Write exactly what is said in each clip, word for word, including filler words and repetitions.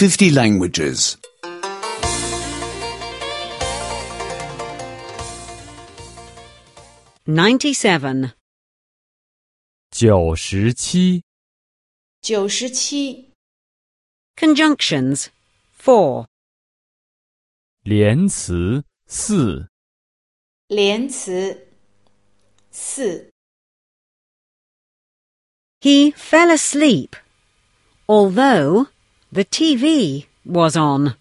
fifty languages. ninety-seven. 九十七， 九十七， Conjunctions. four. 连词四， 连词四。 He fell asleep, although the T V was on.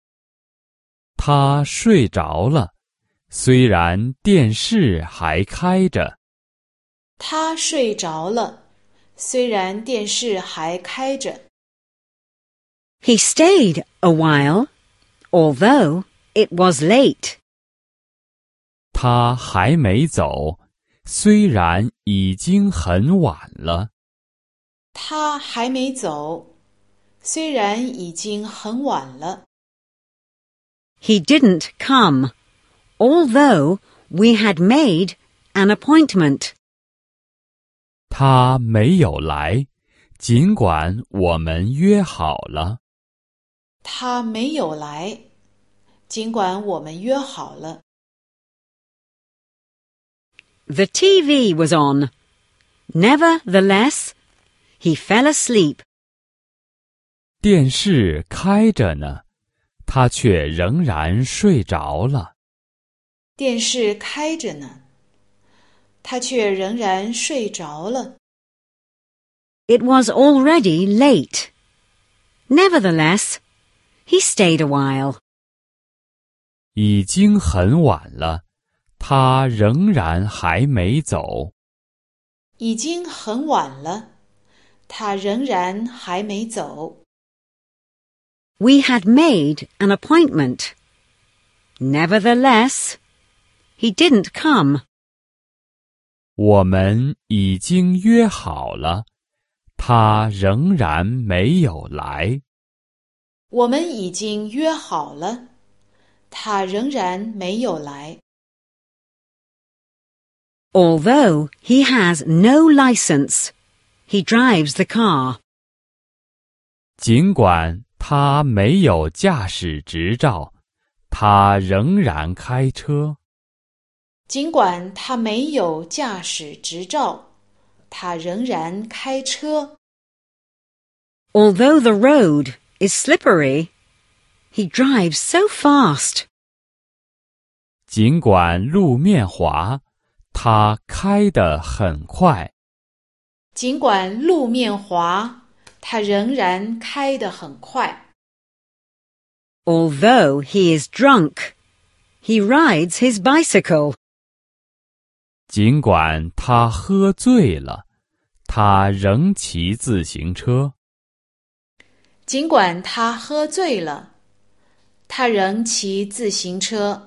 他睡着了，虽然电视还开着。 他睡着了，虽然电视还开着。 He stayed a while, although it was late. 他还没走，虽然已经很晚了。 他还没走，虽然已经很晚了。 He didn't come, although we had made an appointment. 他没有来，尽管我们约好了。 他没有来，尽管我们约好了。 The T V was on. Nevertheless, he fell asleep. 电视开着呢，他却仍然睡着了。 电视开着呢，他却仍然睡着了。 It was already late. Nevertheless, he stayed a while. 已经很晚了，他仍然还没走。 已经很晚了，他仍然还没走。 We had made an appointment. Nevertheless, he didn't come. 我们已经约好了，他仍然没有来。 我们已经约好了，他仍然没有来。 Although he has no license, he drives the car. 尽管他没有驾驶执照，他仍然开车。 尽管他没有驾驶执照，他仍然开车。 Although the road is slippery, he drives so fast. 尽管路面滑，他开得很快。 尽管路面滑，他仍然开得很快。 Although he is drunk, he rides his bicycle. 尽管他喝醉了，他仍骑自行车。 尽管他喝醉了，他仍骑自行车。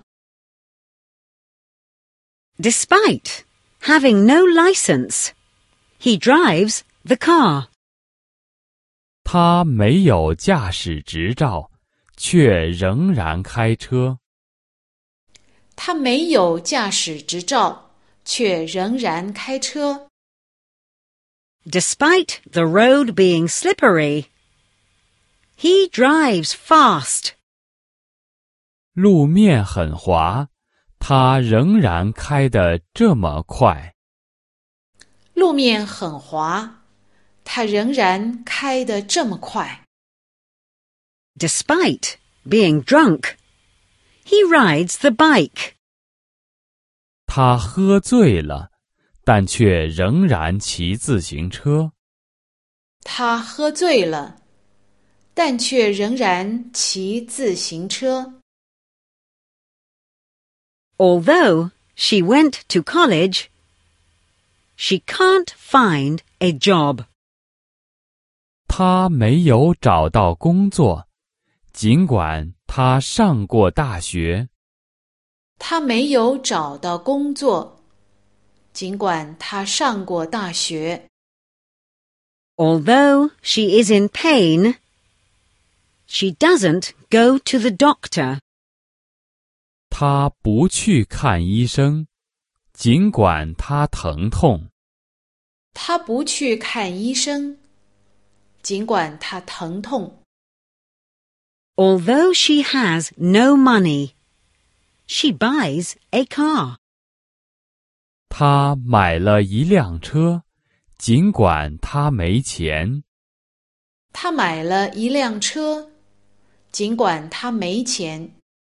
Despite having no license, he drives the car. 他没有驾驶执照，却仍然开车。 他没有驾驶执照，却仍然开车。 Despite the road being slippery, he drives fast. 路面很滑，他仍然开得这么快。 路面很滑，他仍然开得这么快。 Despite being drunk, he rides the bike. 他喝醉了，但却仍然骑自行车。 他喝醉了，但却仍然骑自行车。 Although she went to college, she can't find a job. 他没有找到工作，尽管他上过大学。 他没有找到工作，尽管他上过大学。 Although she is in pain, she doesn't go to the doctor. 他不去看医生，尽管他疼痛。 他不去看医生，尽管他疼痛。 Although she has no money, she buys a car. 她买了一辆车，尽管她没钱。 她买了一辆车，尽管她没钱。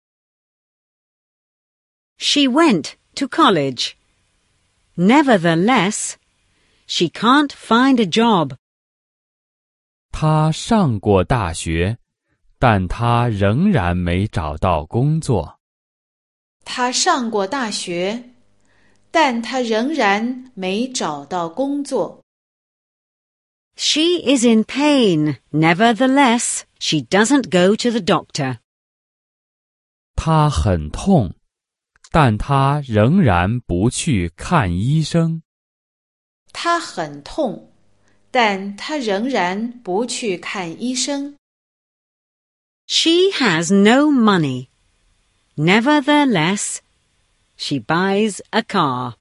She went to college. Nevertheless, she can't find a job. 她上过大学，但她仍然没找到工作。 她上过大学，但她仍然没找到工作。 She is in pain. Nevertheless, she doesn't go to the doctor. 她很痛，但她仍然不去看医生。 她很痛，但她仍然不去看医生。 She has no money. Nevertheless, she buys a car.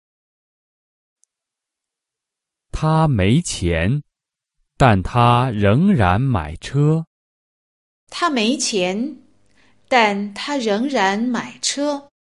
她没钱，但她仍然买车。 她没钱，但她仍然买车。